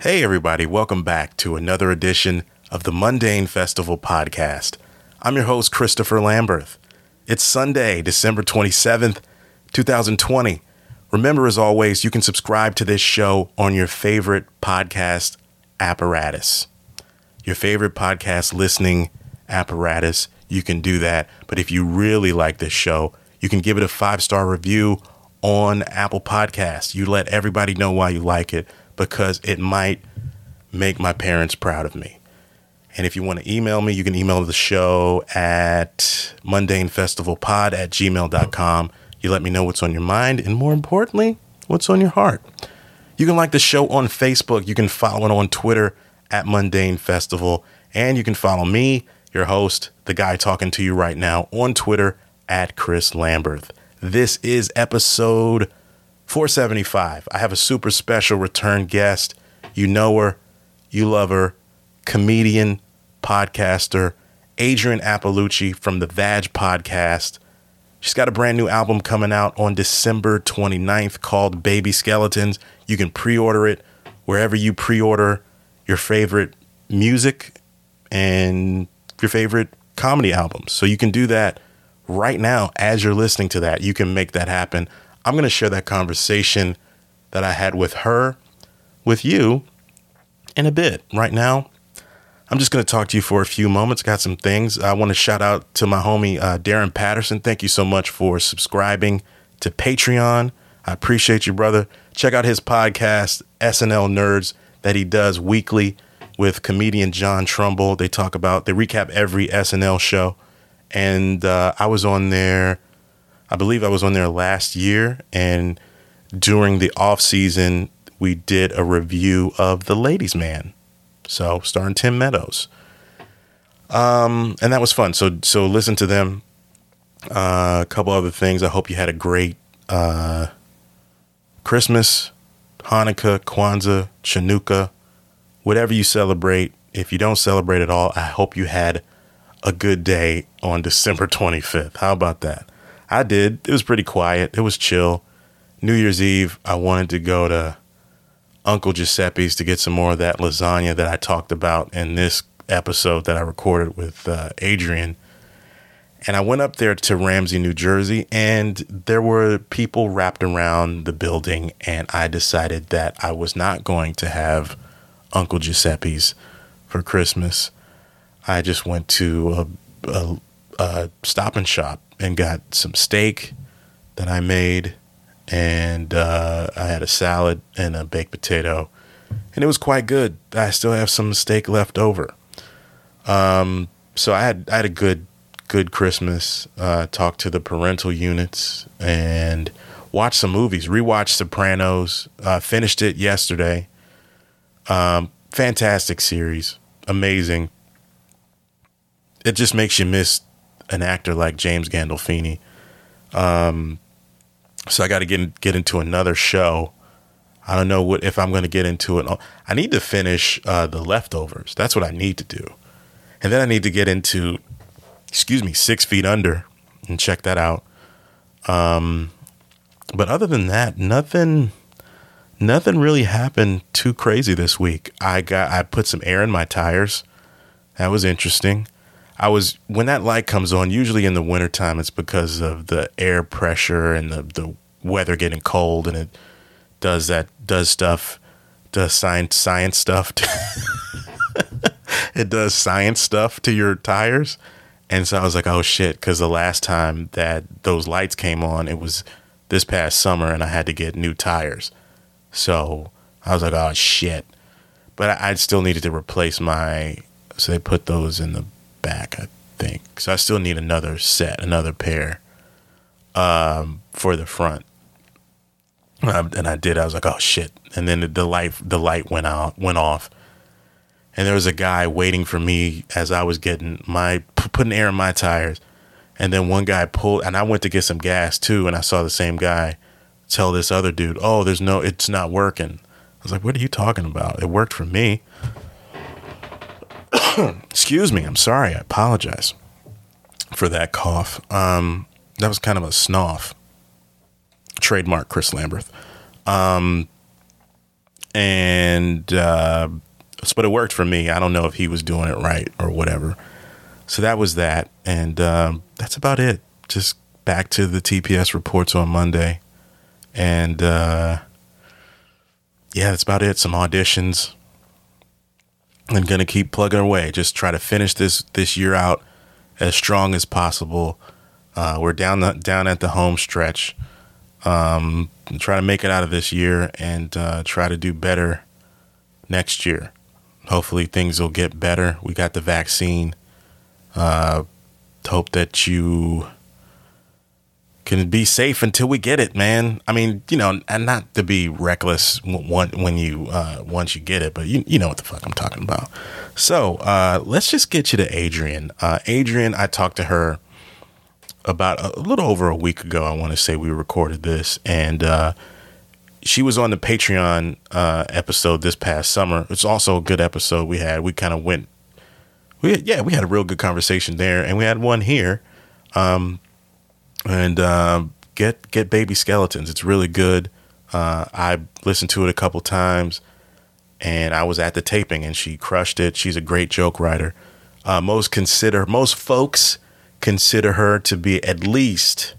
Hey everybody, welcome back to another edition of the Mundane Festival podcast. I'm your host, Christopher Lamberth. It's Sunday, December 27th, 2020. Remember, as always, you can subscribe to this show on your favorite podcast apparatus. Your favorite podcast listening apparatus, you can do that. But if you really like this show, you can give it a 5-star review on Apple Podcasts. You let everybody know why you like it, because it might make my parents proud of me. And if you want to email me, you can email the show at mundanefestivalpod@gmail.com. You let me know what's on your mind, and more importantly, what's on your heart. You can like the show on Facebook. You can follow it on Twitter at Mundane Festival. And you can follow me, your host, the guy talking to you right now, on Twitter at Chris Lamberth. This is episode 475. I have a super special return guest. You know her, you love her, comedian, podcaster, Adrienne Appalucci from the Vag podcast. She's got a brand new album coming out on December 29th called Baby Skeletons. You can pre-order it wherever you pre-order your favorite music and your favorite comedy albums. So you can do that right now as you're listening to that. You can make that happen. I'm going to share that conversation that I had with her, with you, in a bit. Right now, I'm just going to talk to you for a few moments. Got some things. I want to shout out to my homie, Darren Patterson. Thank you so much for subscribing to Patreon. I appreciate you, brother. Check out his podcast, SNL Nerds, that he does weekly with comedian John Trumbull. They recap every SNL show. And I was on there. I believe I was on there last year, and during the off season, we did a review of The Ladies' Man, so starring Tim Meadows, and that was fun. So listen to them. A couple other things. I hope you had a great Christmas, Hanukkah, Kwanzaa, Chanukah, whatever you celebrate. If you don't celebrate at all, I hope you had a good day on December 25th. How about that? I did. It was pretty quiet. It was chill. New Year's Eve, I wanted to go to Uncle Giuseppe's to get some more of that lasagna that I talked about in this episode that I recorded with Adrienne. And I went up there to Ramsey, New Jersey, and there were people wrapped around the building, and I decided that I was not going to have Uncle Giuseppe's for Christmas. I just went to a Stop and Shop and got some steak that I made, and I had a salad and a baked potato, and it was quite good. I still have some steak left over. So I had a good Christmas. Talked to the parental units and watched some movies. Rewatched Sopranos. Finished it yesterday. Fantastic series. Amazing. It just makes you miss an actor like James Gandolfini. So I got to get into another show. I don't know if I'm going to get into it. I need to finish The Leftovers. That's what I need to do. And then I need to get into, 6 Feet Under and check that out. But other than that, nothing really happened too crazy this week. I put some air in my tires. That was interesting. When that light comes on, usually in the wintertime, it's because of the air pressure and the weather getting cold, and it does science stuff. It does science stuff to your tires. And so I was like, oh shit, because the last time that those lights came on, it was this past summer, and I had to get new tires. So I was like, oh shit. But I still needed to replace so they put those in the back, I think. So I still need another pair for the front. And I did. I was like, oh shit. And then the light went off. And there was a guy waiting for me as I was putting air in my tires. And then one guy pulled, and I went to get some gas too, and I saw the same guy tell this other dude, oh, it's not working. I was like, what are you talking about? It worked for me. Excuse me. I'm sorry. I apologize for that cough. That was kind of a snoff. Trademark Chris Lamberth. And but it worked for me. I don't know if he was doing it right or whatever. So that was that. And that's about it. Just back to the TPS reports on Monday. And yeah, that's about it. Some auditions. I'm going to keep plugging away. Just try to finish this year out as strong as possible. We're down at the home stretch. Try to make it out of this year and try to do better next year. Hopefully things will get better. We got the vaccine. Hope that you can be safe until we get it, man. I mean, and not to be reckless when you once you get it, but you know what the fuck I'm talking about. So let's just get you to Adrienne. Adrienne, I talked to her about a little over a week ago. I want to say we recorded this, and she was on the Patreon episode this past summer. It's also a good episode we had. We kind of went, we had a real good conversation there, and we had one here. Get Baby Skeletons. It's really good. I listened to it a couple times, and I was at the taping, and she crushed it. She's a great joke writer. Most folks consider her to be at least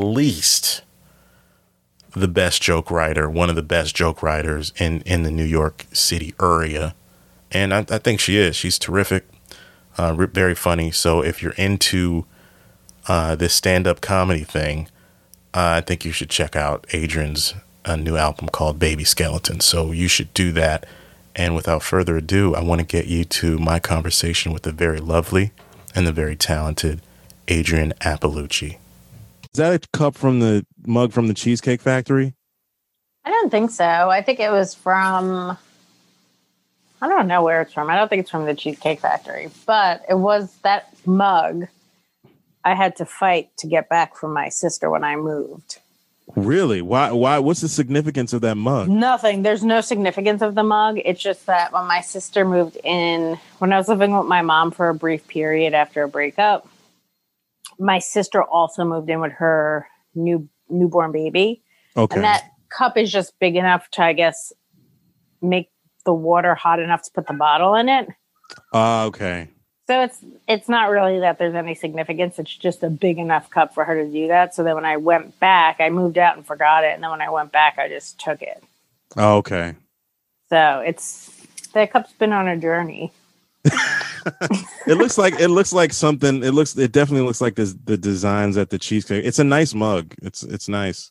the best joke writer, one of the best joke writers in the New York City area. And I think she is. She's terrific, very funny. So if you're into this stand-up comedy thing, I think you should check out Adrienne's new album called Baby Skeleton. So you should do that. And without further ado, I want to get you to my conversation with the very lovely and the very talented Adrienne Appalucci. Is that a cup from the mug from the Cheesecake Factory? I don't think so. I think it was from, I don't know where it's from. I don't think it's from the Cheesecake Factory, but it was that mug I had to fight to get back from my sister when I moved. Really? Why? What's the significance of that mug? Nothing. There's no significance of the mug. It's just that when my sister moved in, when I was living with my mom for a brief period after a breakup, my sister also moved in with her newborn baby. Okay. And that cup is just big enough to, I guess, make the water hot enough to put the bottle in it. Okay. So it's not really that there's any significance. It's just a big enough cup for her to do that. So then when I went back, I moved out and forgot it. And then when I went back, I just took it. Oh, okay. So the cup's been on a journey. It looks like something. It definitely looks like the designs at the Cheesecake. It's a nice mug. It's nice.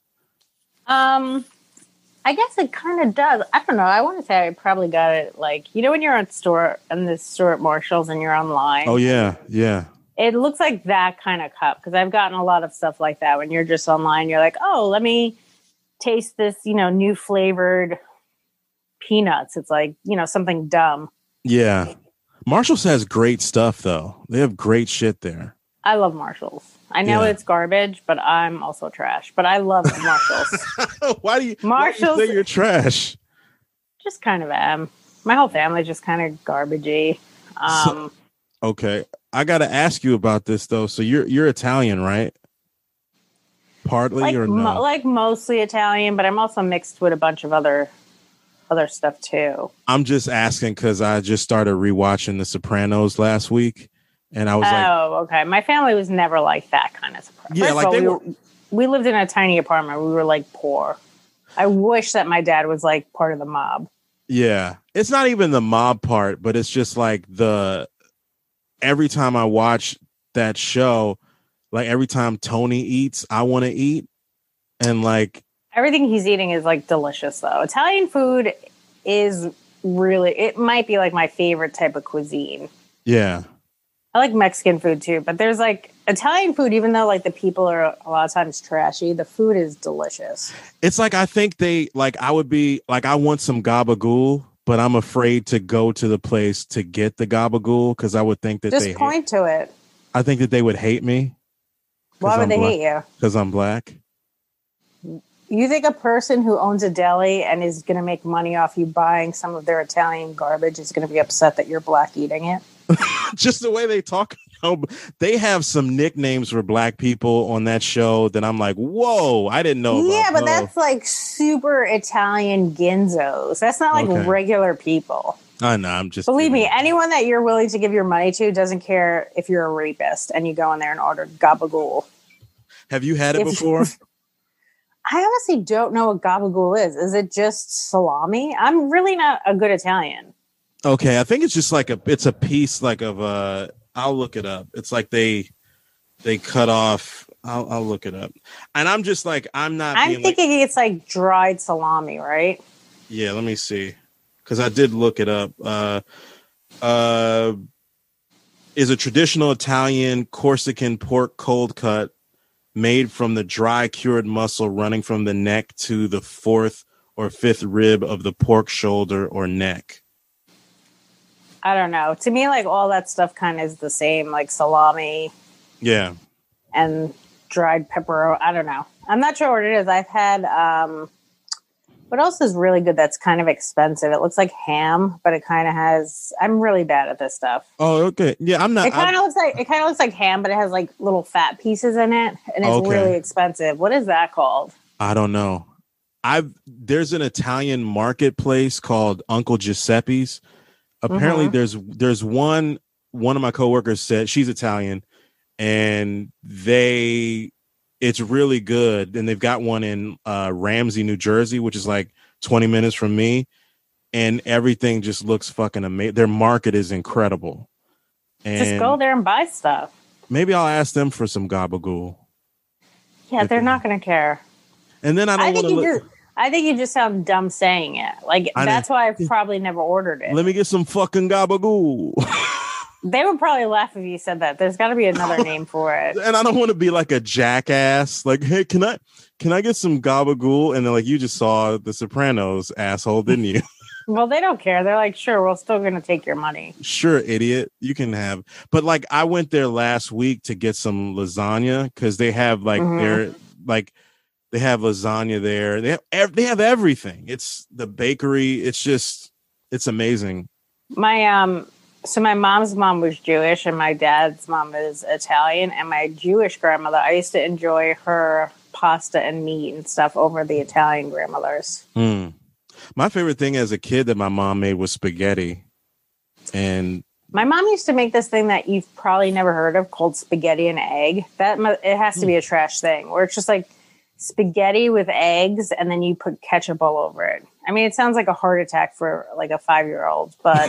I guess it kind of does. I don't know. I want to say I probably got it when you're in the store at Marshall's and you're online. Oh yeah, yeah. It looks like that kind of cup because I've gotten a lot of stuff like that when you're just online. You're like, oh, let me taste this, new flavored peanuts. It's like something dumb. Yeah. Marshall's has great stuff though. They have great shit there. I love Marshall's. I know it's garbage, but I'm also trash. But I love Marshall's. Why do you say you're trash? Just kind of am. My whole family's just kind of garbagey. Okay, I got to ask you about this though. So you're Italian, right? Partly or no? Mostly Italian, but I'm also mixed with a bunch of other stuff too. I'm just asking because I just started rewatching The Sopranos last week. And I was okay. My family was never like that kind of surprise. Yeah, we lived in a tiny apartment. We were poor. I wish that my dad was part of the mob. Yeah. It's not even the mob part, but it's just every time I watch that show, every time Tony eats, I want to eat. And everything he's eating is delicious though. Italian food is it might be my favorite type of cuisine. Yeah. I like Mexican food too, but there's Italian food, even though the people are a lot of times trashy, the food is delicious. It's I think they I would be I want some gabagool, but I'm afraid to go to the place to get the gabagool because I would think that just point to it. I think that they would hate me. Why would they hate you? Because I'm black. You think a person who owns a deli and is going to make money off you buying some of their Italian garbage is going to be upset that you're black eating it? Just the way they talk Oh, they have some nicknames for black people on that show that I'm like, whoa, I didn't know about. Yeah, but that's like super Italian ginzos. That's not like Okay. regular people. I know. I'm just Believe me, kidding. anyone that you're willing to give your money to doesn't care if you're a rapist and you go in there and order gabagool. Have you had it before? I honestly don't know what gabagool is. Is it just salami? I'm really not a good Italian. Okay, I think it's just like it's a piece like of I'll look it up. It's like they cut off. I'll look it up. And I'm just like, I'm thinking it's like dried salami, right? Yeah, let me see. Because I did look it up. Is a traditional Italian Corsican pork cold cut made from the dry cured muscle running from the neck to the fourth or fifth rib of the pork shoulder or neck. I don't know. To me, like all that stuff kind of is the same, like salami. Yeah. And dried pepper. I don't know. I'm not sure what it is. I've had, what else is really good that's kind of expensive? It looks like ham, but it kind of has, I'm really bad at this stuff. Oh, okay. Yeah, I'm not. It kind of looks like ham, but it has like little fat pieces in it, and it's really expensive. What is that called? I don't know. There's an Italian marketplace called Uncle Giuseppe's. Apparently there's one of my coworkers said she's Italian and it's really good. And they've got one in Ramsey, New Jersey, which is like 20 minutes from me. And everything just looks fucking amazing. Their market is incredible. And just go there and buy stuff. Maybe I'll ask them for some gabagool. Yeah, they're not going to care. And then I think you just sound dumb saying it. Like, that's why I've probably never ordered it. Let me get some fucking gabagool. They would probably laugh if you said that. There's got to be another name for it. And I don't want to be like a jackass. Like, hey, can I get some gabagool? And then like, you just saw The Sopranos, asshole, didn't you? Well, they don't care. They're like, sure, we're still going to take your money. Sure, idiot. You can have. But like, I went there last week to get some lasagna because they have like they have lasagna there. They have everything. It's the bakery. It's amazing. So my mom's mom was Jewish and my dad's mom is Italian. And my Jewish grandmother, I used to enjoy her pasta and meat and stuff over the Italian grandmothers. My favorite thing as a kid that my mom made was spaghetti. And my mom used to make this thing that you've probably never heard of called spaghetti and egg. It has to be a trash thing where it's just like spaghetti with eggs and then you put ketchup all over it. I mean, it sounds like a heart attack for like a 5-year-old, but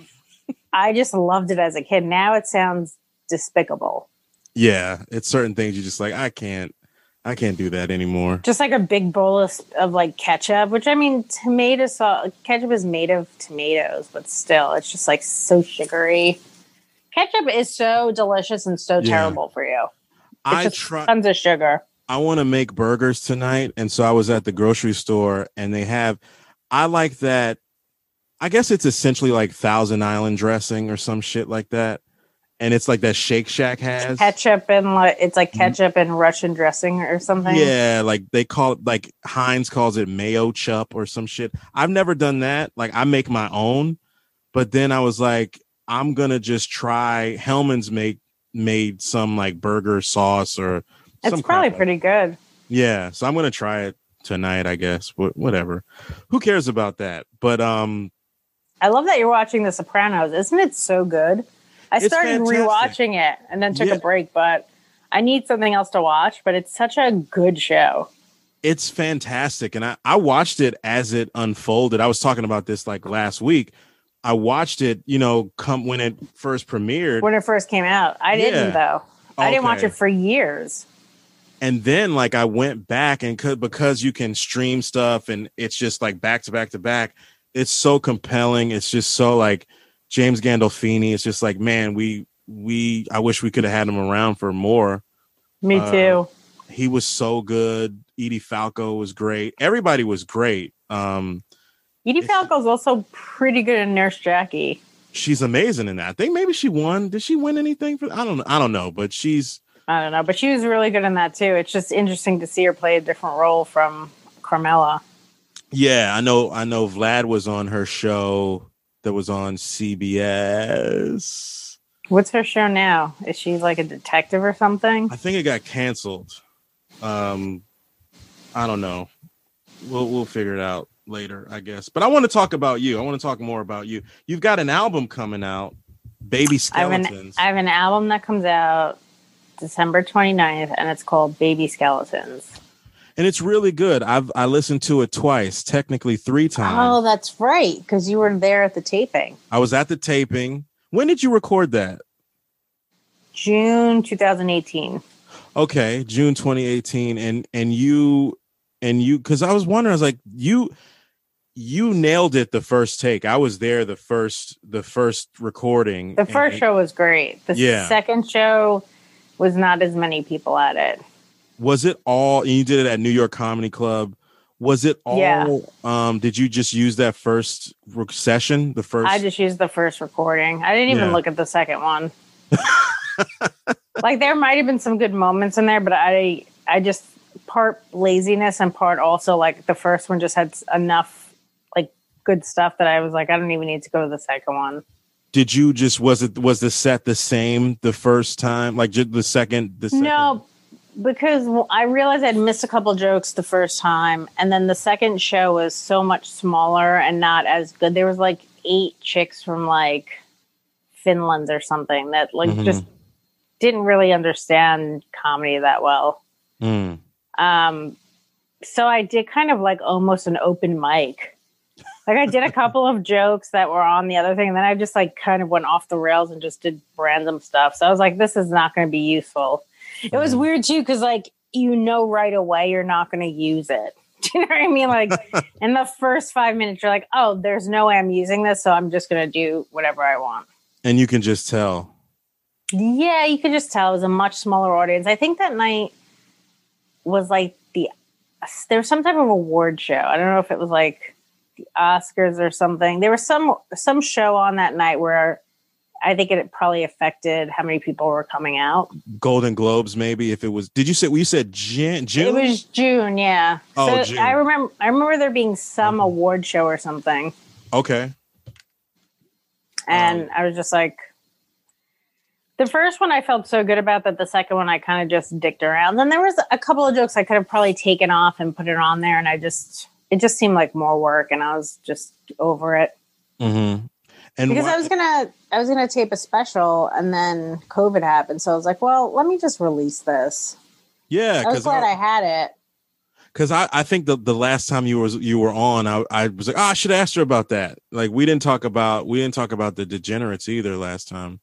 I just loved it as a kid. Now it sounds despicable. Yeah, it's certain things you just like, I can't do that anymore. Just like a big bowl of like ketchup, which I mean, tomato sauce, ketchup is made of tomatoes, but still, it's just like so sugary. Ketchup is so delicious and so terrible for you. It's tons of sugar. I want to make burgers tonight. And so I was at the grocery store and I like that. I guess it's essentially like Thousand Island dressing or some shit like that. And it's like that Shake Shack has ketchup and it's like ketchup and Russian dressing or something. Yeah, like they call it, like Heinz calls it mayo chup or some shit. I've never done that. Like I make my own, but then I was like, I'm gonna just try. Hellman's made some like burger sauce or it's probably pretty good. Yeah, so I'm gonna try it tonight, I guess. Whatever. Who cares about that? But I love that you're watching The Sopranos. Isn't it so good? I started rewatching it and then took a break, but I need something else to watch. But it's such a good show. It's fantastic. And I watched it as it unfolded. I was talking about this like last week. I watched it, when it first premiered. When it first came out. I didn't, though. I didn't watch it for years. And then like I went back and because you can stream stuff and it's just like back to back to back. It's so compelling. It's just so like James Gandolfini. It's just like, man, I wish we could have had him around for more. Me too. He was so good. Edie Falco was great. Everybody was great. Edie Falco's also pretty good in Nurse Jackie. She's amazing in that. I think maybe she won. Did she win anything for? I don't know, but I don't know, but she was really good in that too. It's just interesting to see her play a different role from Carmela. Yeah, I know Vlad was on her show that was on CBS. What's her show now? Is she like a detective or something? I think it got canceled. I don't know. We'll figure it out later, I guess. But I want to talk about you. I want to talk more about you. You've got an album coming out, Baby Skeletons. I have an album that comes out December 29th, and it's called Baby Skeletons. And it's really good. I listened to it twice, technically 3 times. Oh, that's right, because you were there at the taping. I was at the taping. When did you record that? June 2018. Okay, June 2018. And you, because I was wondering, I was like, you nailed it the first take. I was there the first recording. The first show was great. The second show was not as many people at it. Was it all? You did it at New York Comedy Club. Was it all? Yeah. Did you just use that first session? The first. I just used the first recording. I didn't even look at the second one. Like there might have been some good moments in there, but I just part laziness and part also like the first one just had enough like good stuff that I was like I don't even need to go to the second one. Did you just was the set the same the first time? Like the second? No. Because I realized I'd missed a couple jokes the first time, and then the second show was so much smaller and not as good. There was like 8 chicks from like Finland or something that like just didn't really understand comedy that well. So I did kind of like almost an open mic. Like I did a couple of jokes that were on the other thing, and then I just like kind of went off the rails and just did random stuff. So I was like, this is not going to be useful. It was weird too, because like right away you're not going to use it. Do you know what I mean? Like in the first 5 minutes, you're like, oh, there's no way I'm using this, so I'm just going to do whatever I want. And you can just tell. Yeah, you could just tell. It was a much smaller audience. I think that night was like there was some type of award show. I don't know if it was like the Oscars or something. There was some show on that night where I think it probably affected how many people were coming out. Golden Globes, maybe, if it was. Did you say? Well, you said June. It was June, yeah. Oh, so June. I remember there being some award show or something. Okay. And I was just like, the first one I felt so good about that the second one I kind of just dicked around. Then there was a couple of jokes I could have probably taken off and put it on there, and it just seemed like more work, and I was just over it. Mm-hmm. And because I was gonna tape a special, and then COVID happened, so I was like, well, let me just release this. Yeah, I was glad I had it. Because I think the last time you were on, I was like, I should ask her about that. Like we didn't talk about the Degenerates either last time.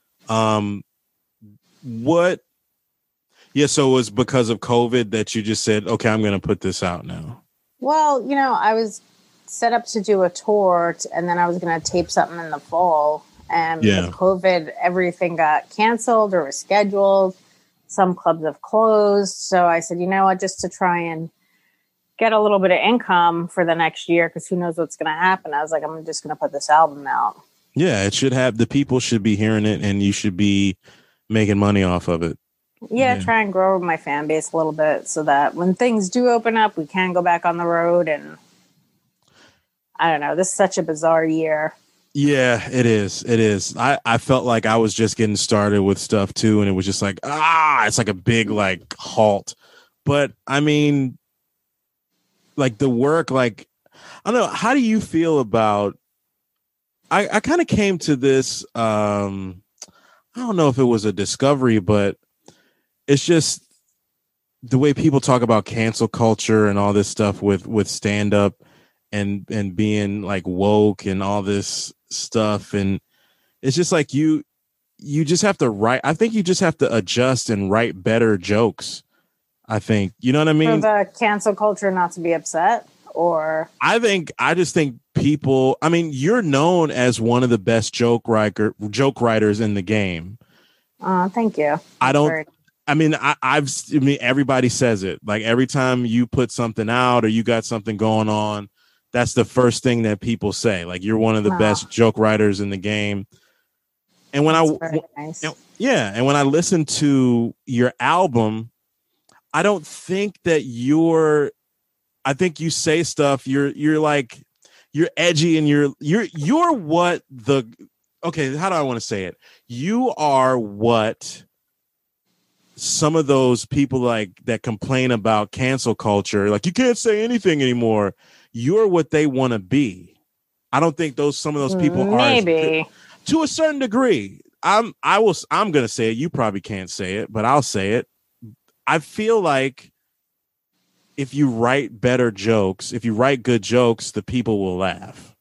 What? Yeah, so it was because of COVID that you just said, okay, I'm going to put this out now. Well, I was set up to do a tour, and then I was going to tape something in the fall. And with COVID, everything got canceled or rescheduled. Some clubs have closed. So I said, you know what, just to try and get a little bit of income for the next year, because who knows what's going to happen. I was like, I'm just going to put this album out. Yeah, it should have, the people should be hearing it, and you should be making money off of it. Yeah, try and grow my fan base a little bit so that when things do open up, we can go back on the road. And I don't know, this is such a bizarre year. Yeah, it is. It is. I felt like I was just getting started with stuff too, and it was just like, it's like a big like halt. But I mean, like the work, like, I don't know, how do you feel about, I kind of came to this, I don't know if it was a discovery, but it's just the way people talk about cancel culture and all this stuff with stand up and being like woke and all this stuff. And it's just like you just have to write. I think you just have to adjust and write better jokes. I think, you know what I mean? For the cancel culture not to be upset, or I just think people, I mean, you're known as one of the best joke writers in the game. Thank you. I mean, everybody says it. Like every time you put something out or you got something going on, that's the first thing that people say. Like you're one of the best joke writers in the game. And when nice. And when I listen to your album, I don't think that I think you say stuff. You're like, you're edgy, and you're what okay, how do I want to say it? You are what some of those people like that complain about cancel culture, like you can't say anything anymore. You're what they want to be. I don't think some of those people maybe are to a certain degree. I'm gonna say it. You probably can't say it, but I'll say it. I feel like if you write better jokes, if you write good jokes, the people will laugh.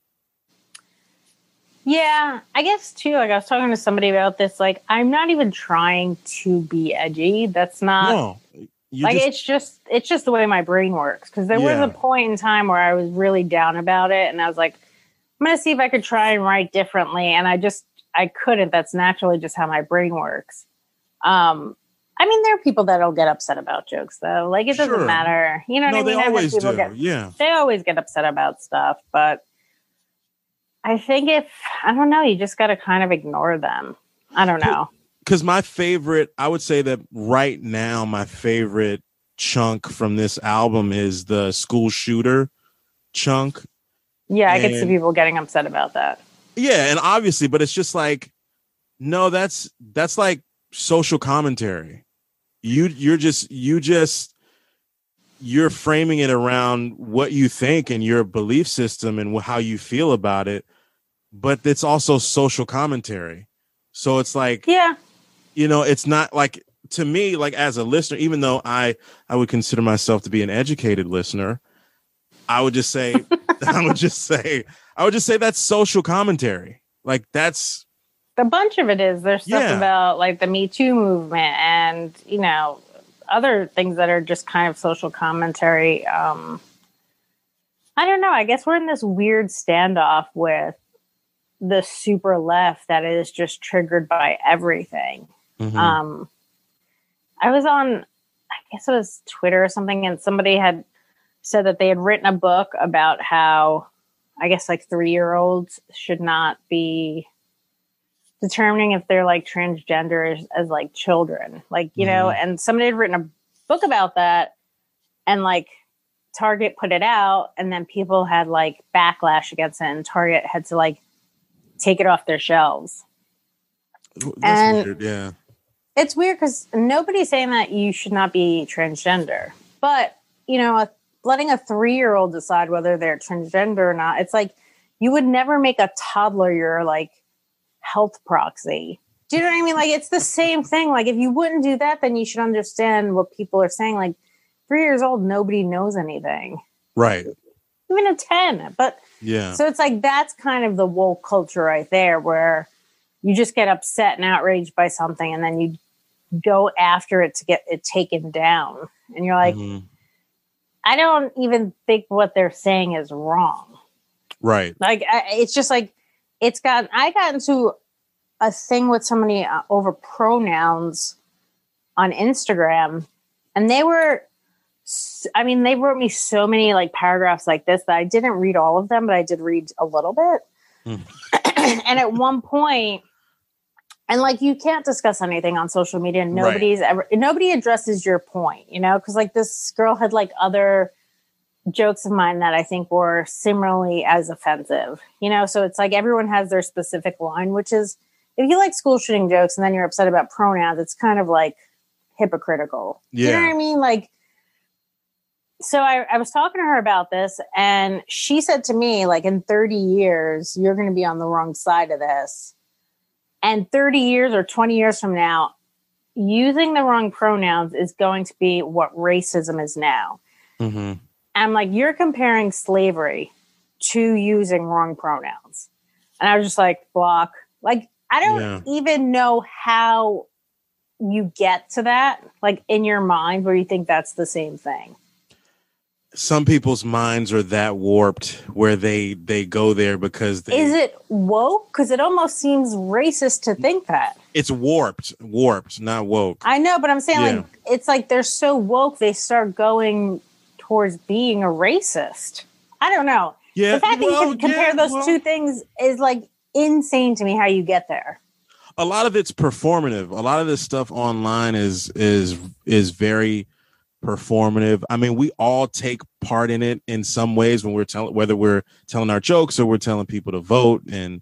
Yeah, I guess too. Like I was talking to somebody about this. Like I'm not even trying to be edgy. That's not. No, like it's just the way my brain works. Because there was a point in time where I was really down about it, and I was like, I'm gonna see if I could try and write differently, and I couldn't. That's naturally just how my brain works. I mean, there are people that'll get upset about jokes, though. Like it doesn't matter. You know what I mean? They always do. They always get upset about stuff, but. I think I don't know, you just got to kind of ignore them. I don't know. Because I would say that right now, my favorite chunk from this album is the school shooter chunk. Yeah, I could see people getting upset about that. Yeah, and obviously, but it's just like, no, that's like social commentary. You're framing it around what you think and your belief system and how you feel about it, but it's also social commentary. So it's like, it's not like, to me, like as a listener, even though I would consider myself to be an educated listener, I would just say that's social commentary. Like that's a bunch of it is. There's stuff about like the Me Too movement and, other things that are just kind of social commentary. I don't know. I guess we're in this weird standoff with the super left that is just triggered by everything. Mm-hmm. I was on, I guess it was Twitter or something, and somebody had said that they had written a book about how, I guess like 3-year-olds should not be determining if they're like transgender as like children, like, know, and somebody had written a book about that, and like Target put it out, and then people had like backlash against it, and Target had to like take it off their shelves. That's weird. Yeah. It's weird because nobody's saying that you should not be transgender, but letting a 3-year-old decide whether they're transgender or not, it's like you would never make a toddler your like health proxy. Do you know what I mean? Like it's the same thing. Like if you wouldn't do that, then you should understand what people are saying. Like 3 years old, nobody knows anything, right? Even a 10. But yeah, so it's like that's kind of the woke culture right there, where you just get upset and outraged by something, and then you go after it to get it taken down, and you're like, I don't even think what they're saying is wrong, right? Like it's just like. I got into a thing with somebody over pronouns on Instagram, and they wrote me so many like paragraphs like this that I didn't read all of them, but I did read a little bit. And at one point, and like, you can't discuss anything on social media. Nobody addresses your point, cause like this girl had like other jokes of mine that I think were similarly as offensive, so it's like everyone has their specific line, which is if you like school shooting jokes and then you're upset about pronouns, it's kind of like hypocritical. Yeah. You know what I mean? Like, so I was talking to her about this, and she said to me, like, in 30 years, you're going to be on the wrong side of this. And 30 years or 20 years from now, using the wrong pronouns is going to be what racism is now. Mm-hmm. I'm like, you're comparing slavery to using wrong pronouns. And I was just like, block. Like, I don't even know how you get to that, like in your mind, where you think that's the same thing. Some people's minds are that warped where they go there because they... Is it woke? Because it almost seems racist to think that. It's warped, not woke. I know, but I'm saying like, it's like they're so woke, they start going towards being a racist. I don't know. Yeah, the fact that you can compare those two things is like insane to me. How you get there? A lot of it's performative. A lot of this stuff online is very performative. I mean, we all take part in it in some ways when whether we're telling our jokes or we're telling people to vote and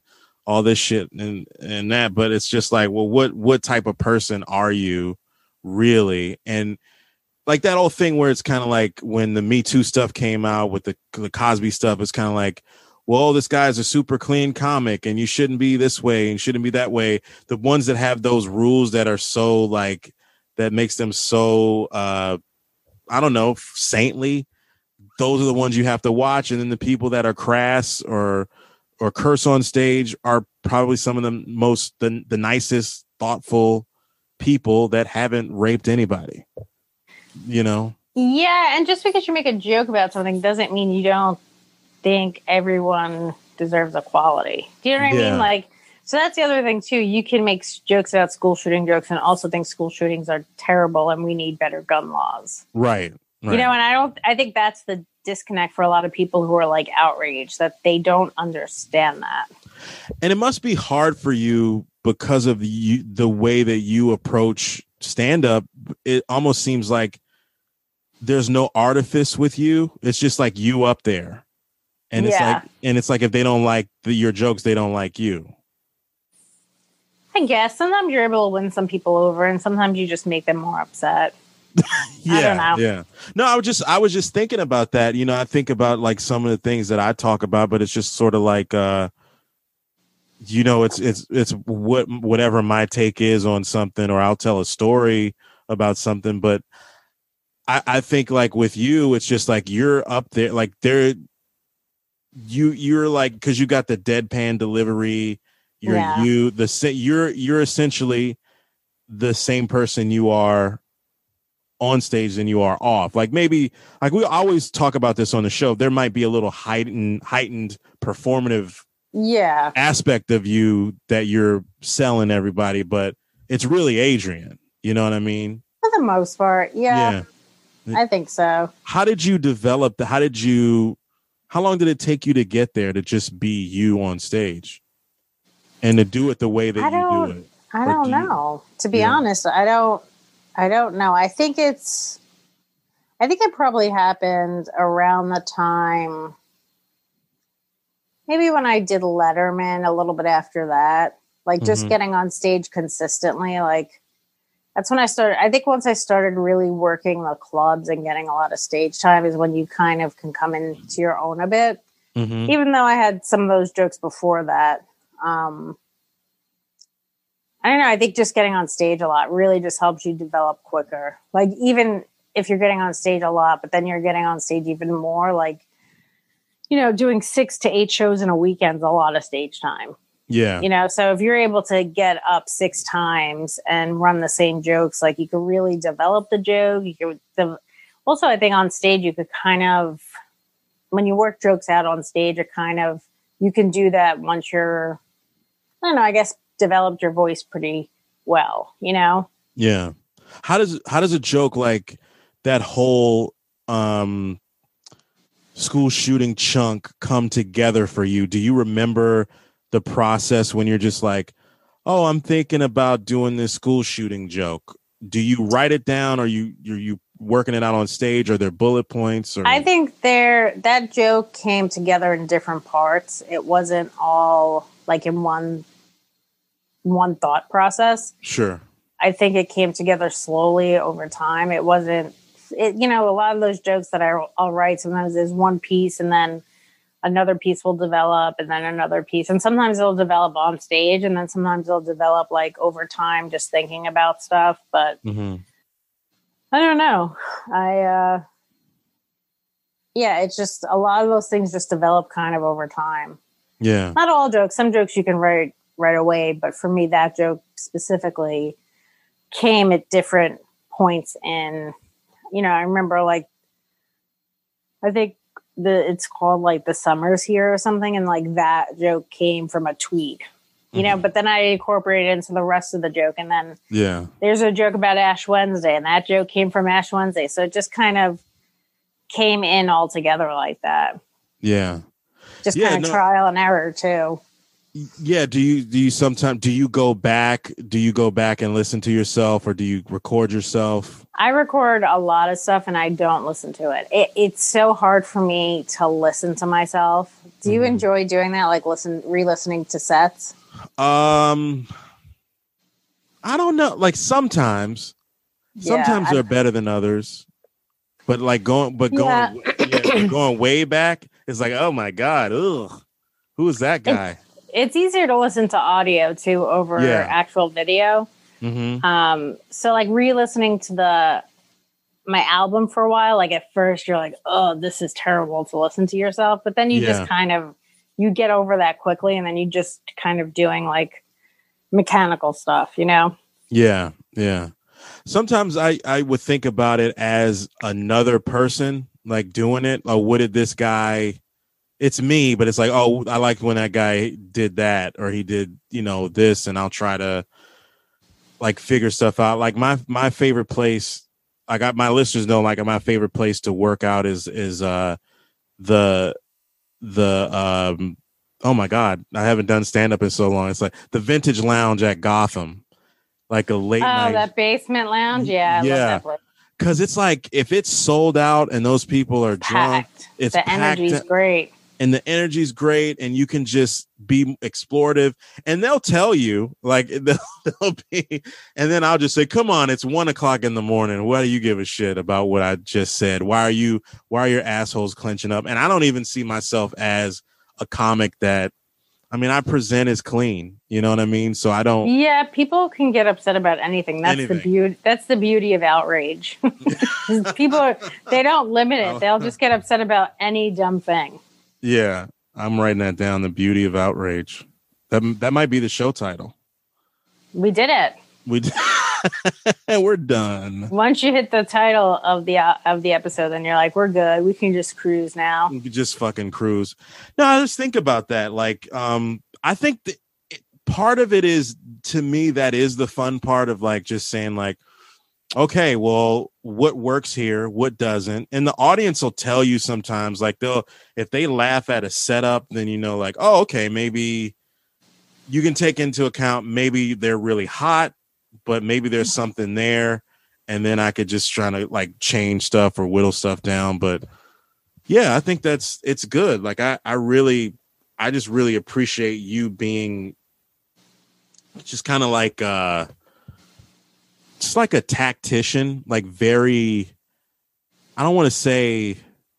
all this shit and that, but it's just like, well, what type of person are you really? And like that whole thing where it's kind of like when the Me Too stuff came out with the Cosby stuff, it's kind of like, well, this guy's a super clean comic and you shouldn't be this way and shouldn't be that way. The ones that have those rules that are so like, that makes them so, I don't know, saintly, those are the ones you have to watch. And then the people that are crass or curse on stage are probably some of the nicest, thoughtful people that haven't raped anybody, you know? Yeah. And just because you make a joke about something doesn't mean you don't think everyone deserves equality. Do you know what I mean? Like, so that's the other thing too. You can make jokes about school shooting jokes and also think school shootings are terrible and we need better gun laws. Right. You know, and I think that's the disconnect for a lot of people who are like outraged that they don't understand that. And it must be hard for you because of the way that you approach stand up. It almost seems like there's no artifice with you. It's just like you up there. And it's like if they don't like your jokes, they don't like you. I guess sometimes you're able to win some people over and sometimes you just make them more upset. I don't know. Yeah. No, I was just thinking about that. You know, I think about like some of the things that I talk about, but it's just sort of like, you know, it's whatever my take is on something, or I'll tell a story about something. But I think like with you, it's just like you're up there, like you're like, because you got the deadpan delivery. You're essentially the same person you are on stage than you are off. Like maybe like we always talk about this on the show. There might be a little heightened performative aspect of you that you're selling everybody, but it's really Adrian. You know what I mean? For the most part, yeah. I think so. How did you develop how long did it take you to get there to just be you on stage and to do it the way that you do it? I don't know. To be honest, I don't know. I think it probably happened around the time, maybe when I did Letterman, a little bit after that, like just getting on stage consistently. Like that's when I started. I think once I started really working the clubs and getting a lot of stage time is when you kind of can come into your own a bit, even though I had some of those jokes before that. I don't know. I think just getting on stage a lot really just helps you develop quicker. Like even if you're getting on stage a lot, but then you're getting on stage even more, like, you know, doing 6 to 8 shows in a weekend's a lot of stage time. Yeah. You know, so if you're able to get up 6 times and run the same jokes, like you could really develop the joke. Also, I think on stage, you could kind of, when you work jokes out on stage, you can do that once you're, I don't know, I guess, developed your voice pretty well, you know? Yeah. How does a joke like that whole school shooting chunk come together for you? Do you remember the process when you're just like, oh, I'm thinking about doing this school shooting joke? Do you write it down, or you working it out on stage? Are there bullet points? Or I think that joke came together in different parts. It wasn't all like in one thought process. Sure. I think it came together slowly over time. It wasn't, you know, a lot of those jokes that I'll write, sometimes there's one piece and then another piece will develop and then another piece. And sometimes it'll develop on stage and then sometimes it'll develop like over time, just thinking about stuff. But I don't know. It's just a lot of those things just develop kind of over time. Yeah. Not all jokes. Some jokes you can write right away. But for me, that joke specifically came at different points in, you know, I remember like, I think it's called like The Summer's Here or something. And like that joke came from a tweet, you know, but then I incorporated it into the rest of the joke. And then there's a joke about Ash Wednesday and that joke came from Ash Wednesday. So it just kind of came in all together like that. Yeah. Just kind of trial and error too. Yeah. Do you sometimes go back and listen to yourself, or do you record yourself? I record a lot of stuff and I don't listen to it. It's so hard for me to listen to myself. Do you enjoy doing that? Like re-listening to sets? I don't know. Like sometimes they're better than others, but like going way back, it's like, oh my God. Ugh. Who is that guy? It's easier to listen to audio too over actual video. Mm-hmm. So like re-listening to my album for a while, like at first you're like, oh, this is terrible to listen to yourself. But then you just kind of, you get over that quickly, and then you just kind of doing like mechanical stuff, you know? Yeah. Yeah. Sometimes I would think about it as another person like doing it. Like, what did this guy, it's me, but it's like, oh, I like when that guy did that, or he did, this, and I'll try to like figure stuff out. Like my favorite place, I got my listeners know, like my favorite place to work out is the oh my God, I haven't done stand up in so long. It's like the Vintage Lounge at Gotham, like a late night. Oh, that basement lounge. Yeah. I love that place. Cause it's like, if it's sold out and those people are drunk, it's the energy's great. And the energy's great, and you can just be explorative, and they'll tell you, like, they'll be, and then I'll just say, come on, it's 1:00 in the morning. Why do you give a shit about what I just said? Why are your assholes clenching up? And I don't even see myself as a comic that, I mean, I present as clean, you know what I mean? So I don't. Yeah, people can get upset about anything. That's the beauty. That's the beauty of outrage. People, they don't limit it. They'll just get upset about any dumb thing. Yeah, I'm writing that down. The beauty of outrage. That might be the show title. We did it. We're done. Once you hit the title of the episode, then you're like, we're good. We can just cruise now. We can just fucking cruise. No, I just think about that. Like, I think that part of it is, to me, that is the fun part of like just saying like, okay, well, what works here, what doesn't, and the audience will tell you sometimes. Like if they laugh at a setup, then like, oh, okay, maybe you can take into account maybe they're really hot, but maybe there's something there, and then I could just try to like change stuff or whittle stuff down. But yeah, I think it's good. Like I just really appreciate you being just kind of like just like a tactician, like very, I don't want to say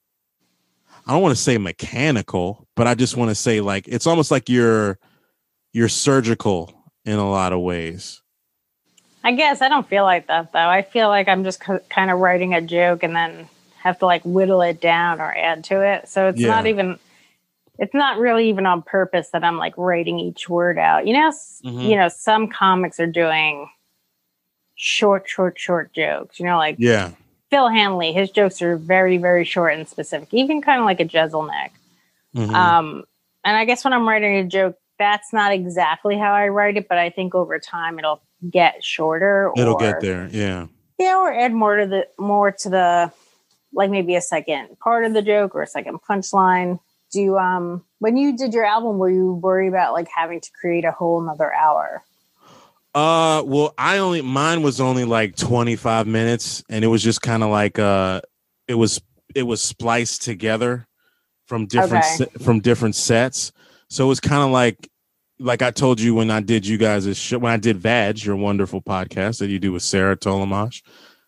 mechanical, but I just want to say like, it's almost like you're surgical in a lot of ways. I guess I don't feel like that though. I feel like I'm just kind of writing a joke and then have to like whittle it down or add to it. So it's not really even on purpose that I'm like writing each word out. Some comics are doing short jokes, like Phil Hanley, his jokes are very, very short and specific, even kind of like a Jeselnik. Mm-hmm. And I guess when I'm writing a joke, that's not exactly how I write it, but I think over time it'll get shorter. It'll get there. Yeah. Yeah. Or add more to the, like maybe a second part of the joke or a second punchline. When you did your album, were you worried about like having to create a whole nother hour? Well, mine was only like 25 minutes, and it was just kind of like, it was spliced together from different sets. So it was kind of like I told you when I did you guys' show, when I did Vag, your wonderful podcast that you do with Sarah Tolamash.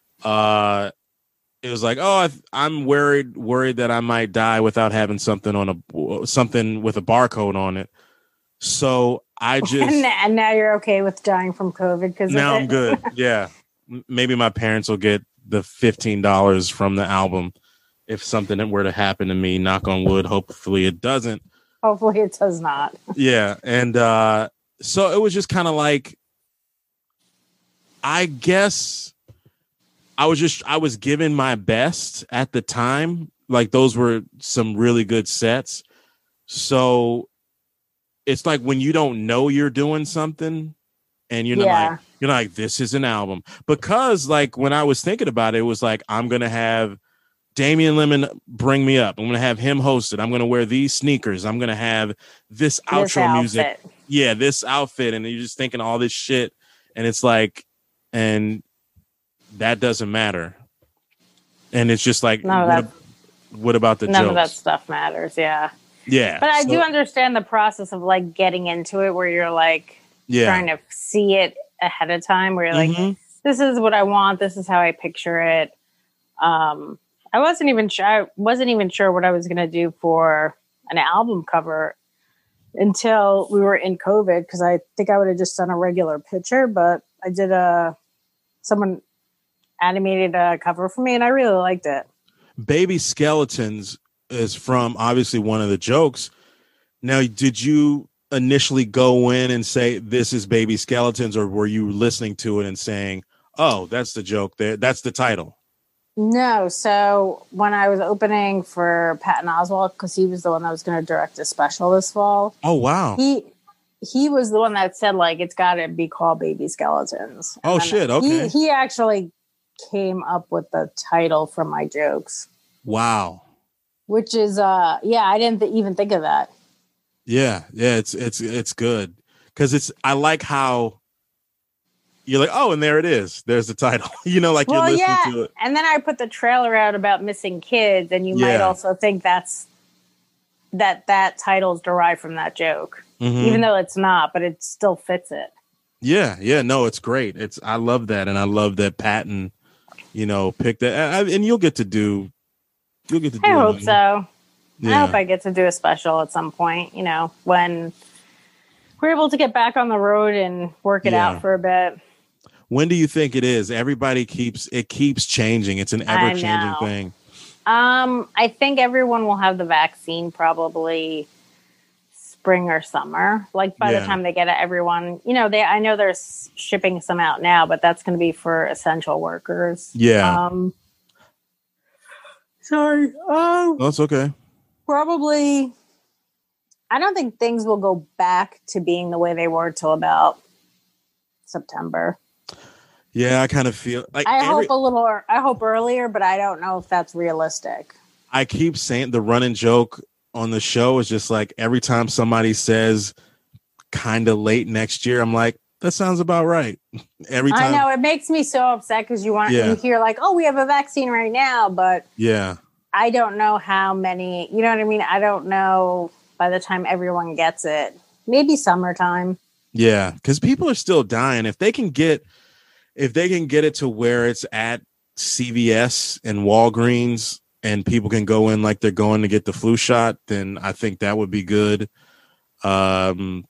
It was like, oh, I'm worried that I might die without having something with a barcode on it. So I just and now you're okay with dying from COVID because now I'm good. Yeah, maybe my parents will get the $15 from the album if something were to happen to me. Knock on wood. Hopefully it doesn't. Hopefully it does not. Yeah, and so it was just kind of like, I guess I was giving my best at the time. Like those were some really good sets. So it's like when you don't know you're doing something and you're like, this is an album. Because like when I was thinking about it, it was like, I'm going to have Damian Lemon, bring me up. I'm going to have him host it. I'm going to wear these sneakers. I'm going to have this outro music. Yeah, this outfit. And you're just thinking all this shit. And it's like, and that doesn't matter. And it's just like, what about the jokes? None of that stuff matters. Yeah. Yeah. But I do understand the process of like getting into it where you're like trying to see it ahead of time, where you're like, this is what I want. This is how I picture it. I wasn't even sure what I was going to do for an album cover until we were in COVID, because I think I would have just done a regular picture, but I did someone animated a cover for me and I really liked it. Baby Skeletons is from obviously one of the jokes. Now, did you initially go in and say, this is Baby Skeletons, or were you listening to it and saying, oh, that's the joke there, that's the title? No. So when I was opening for Patton Oswalt, because he was the one that was going to direct a special this fall. Oh, wow. He was the one that said, like, it's got to be called Baby Skeletons. Oh, shit. Okay. He actually came up with the title from my jokes. Wow. Which is, I didn't even think of that. Yeah. Yeah. It's good. Because I like how you're like, oh, and there it is. There's the title. You're listening to it. And then I put the trailer out about missing kids, and you might also think that title's derived from that joke, even though it's not, but it still fits it. Yeah, yeah, no, it's great. I love that, and I love that Patton, picked that, and you'll get to do. I hope so. Yeah. I hope I get to do a special at some point. When we're able to get back on the road and work it out for a bit. When do you think it is? Everybody keeps changing. It's an ever-changing thing. I think everyone will have the vaccine probably spring or summer. Like by the time they get it, everyone, I know they're shipping some out now, but that's going to be for essential workers. Yeah. Sorry. That's okay. Probably. I don't think things will go back to being the way they were till about September. Yeah, I kind of feel like I hope earlier, but I don't know if that's realistic. I keep saying the running joke on the show is just like every time somebody says kind of late next year, I'm like, that sounds about right. Every time. I know, it makes me so upset because you hear like, oh, we have a vaccine right now, but I don't know how many, you know what I mean? I don't know by the time everyone gets it. Maybe summertime. Yeah, because people are still dying. If they can get it to where it's at CVS and Walgreens and people can go in like they're going to get the flu shot, then I think that would be good. The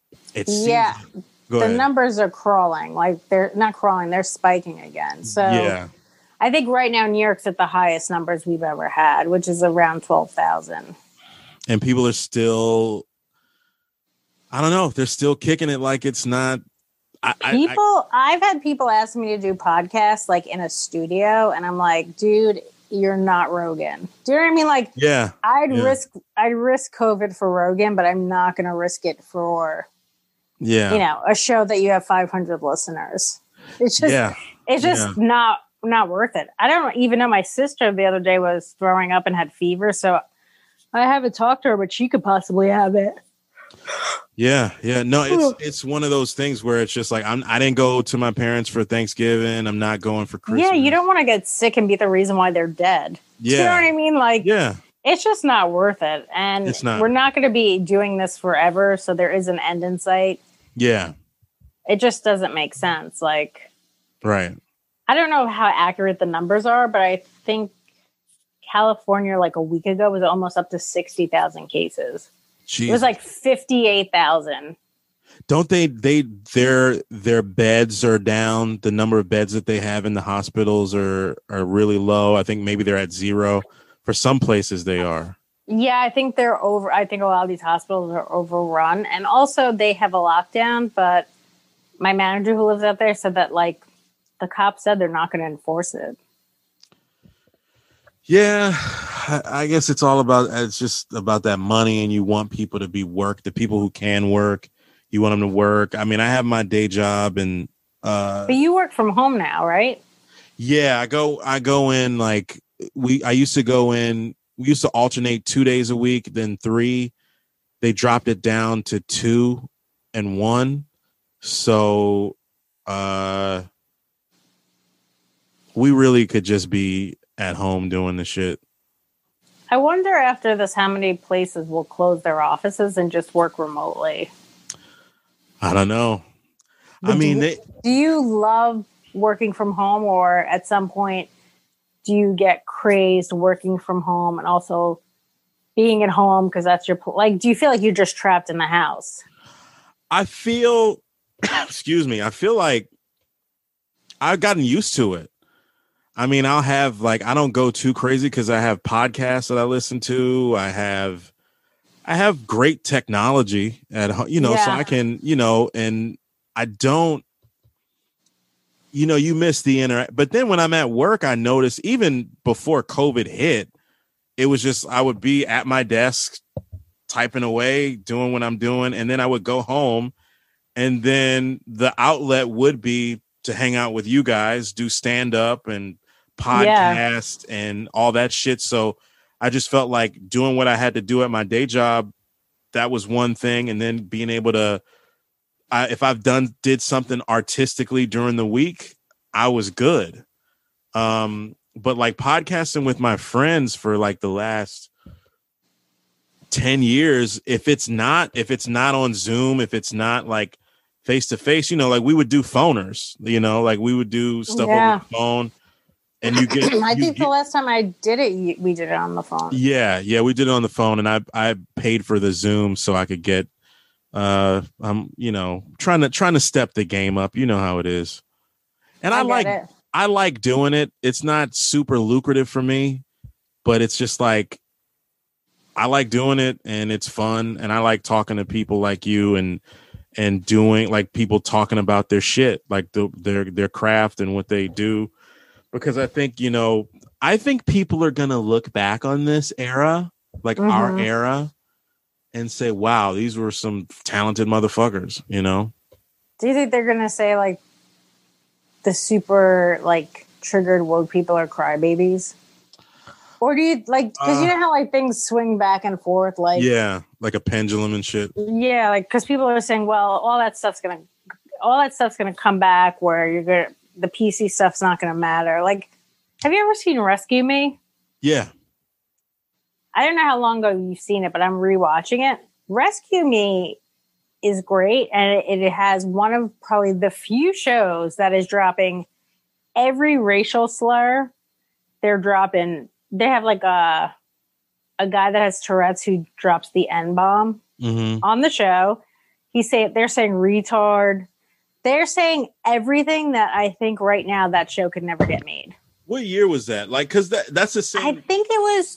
numbers are crawling. Like they're not crawling, they're spiking again. So I think right now New York's at the highest numbers we've ever had, which is around 12,000. And people are still, I don't know, they're still kicking it like it's not. I've had people ask me to do podcasts like in a studio, and I'm like, dude, you're not Rogan. Do you know what I mean? Like, I'd risk COVID for Rogan, but I'm not going to risk it for, a show that you have 500 listeners. It's just not worth it. I don't even know. My sister the other day was throwing up and had fever, so I haven't talked to her, but she could possibly have it. Yeah. No, it's one of those things where it's just like I didn't go to my parents for Thanksgiving. I'm not going for Christmas. Yeah, you don't want to get sick and be the reason why they're dead. Yeah, you know what I mean? Like, it's just not worth it. And we're not going to be doing this forever, so there is an end in sight. Yeah, it just doesn't make sense. Like, right? I don't know how accurate the numbers are, but I think California, like a week ago, was almost up to 60,000 cases. Jeez. It was like 58,000. Don't their beds are down. The number of beds that they have in the hospitals are really low. I think maybe they're at zero. For some places they are. Yeah, I think they're over. I think a lot of these hospitals are overrun. And also they have a lockdown, but my manager who lives out there said that like the cops said they're not going to enforce it. Yeah, I guess it's just about that money, and you want people to be work. The people who can work, you want them to work. I mean, I have my day job, and but you work from home now, right? Yeah, I go in like I used to go in. We used to alternate 2 days a week, then 3. They dropped it down to 2 and 1. So we really could just be at home doing the shit. I wonder after this how many places will close their offices and just work remotely. I don't know. Do you love working from home, or at some point do you get crazed working from home and also being at home because that's your do you feel like you're just trapped in the house? I feel I feel like I've gotten used to it. I mean, I'll have I don't go too crazy because I have podcasts that I listen to. I have great technology at home, so I can, and I don't, you miss the interact. But then when I'm at work, I notice even before COVID hit, it was just, I would be at my desk typing away, doing what I'm doing. And then I would go home, and then the outlet would be to hang out with you guys, do stand up and podcast and all that shit. So I just felt like doing what I had to do at my day job, that was one thing. And then being able to, if I've did something artistically during the week, I was good. But podcasting with my friends for the last 10 years, if it's not on Zoom, if it's not face to face, we would do phoners, we would do stuff over the phone. And you get, I think the last time I did it, we did it on the phone. Yeah, we did it on the phone, and I paid for the Zoom so I could get. I'm trying to step the game up. You know how it is, and I like doing it. It's not super lucrative for me, but it's just I like doing it, and it's fun, and I like talking to people like you and doing people talking about their shit, their craft and what they do. Because I think, people are going to look back on this era, our era, and say, wow, these were some talented motherfuckers, Do you think they're going to say, the super, triggered woke people are crybabies? Or do you, because you know how, things swing back and forth, Yeah, like a pendulum and shit. Yeah, because people are saying, well, all that stuff's going to come back where you're going to, the PC stuff's not going to matter. Have you ever seen Rescue Me? Yeah. I don't know how long ago you've seen it, but I'm rewatching it. Rescue Me is great, and it has one of probably the few shows that is dropping every racial slur. They have a guy that has Tourette's who drops the N-bomb on the show. They're saying retard. They're saying everything that I think right now that show could never get made. What year was that? Because that's the same. I think it was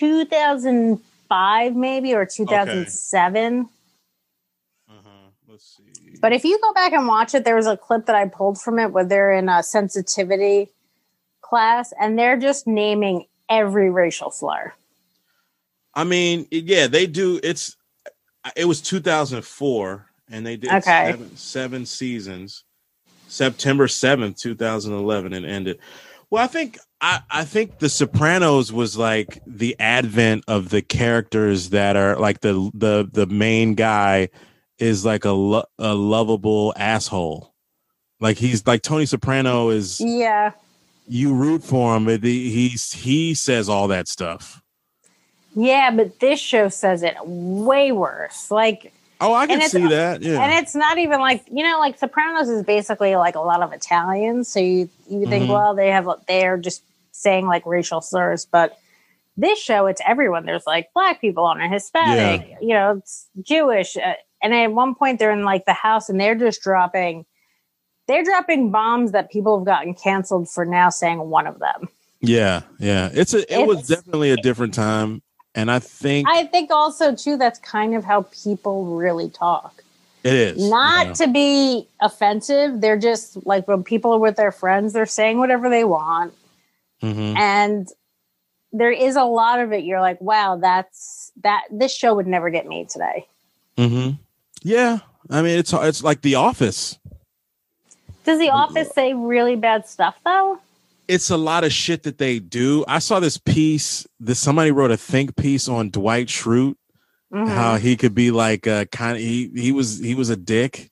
2005 maybe, or 2007. Okay. Let's see. But if you go back and watch it, there was a clip that I pulled from it where they're in a sensitivity class and they're just naming every racial slur. I mean, yeah, they do. It was 2004. And they did seven seasons. September 7th, 2011, and ended. Well, I think The Sopranos was the advent of the characters that are the main guy is a lovable asshole. He's Tony Soprano is. Yeah. You root for him, but he says all that stuff. Yeah, but this show says it way worse. Oh, I can see that. Yeah. And it's not even Sopranos is basically a lot of Italians. So you think, well, they're just saying racial slurs, but this show, it's everyone. There's black people on it, Hispanic, it's Jewish. And at one point they're in the house and they're just dropping bombs that people have gotten canceled for now saying one of them. Yeah. Yeah. It was definitely a different time. And I think also too, that's kind of how people really talk. It is not to be offensive. They're just when people are with their friends, they're saying whatever they want. And there is a lot of it. You're like, wow, this show would never get made today. Yeah. I mean, it's like The Office. Does The Office say really bad stuff though? it's a lot of shit that they do. I saw this piece that somebody wrote a think piece on Dwight Schrute, how he could be like kind of he was a dick.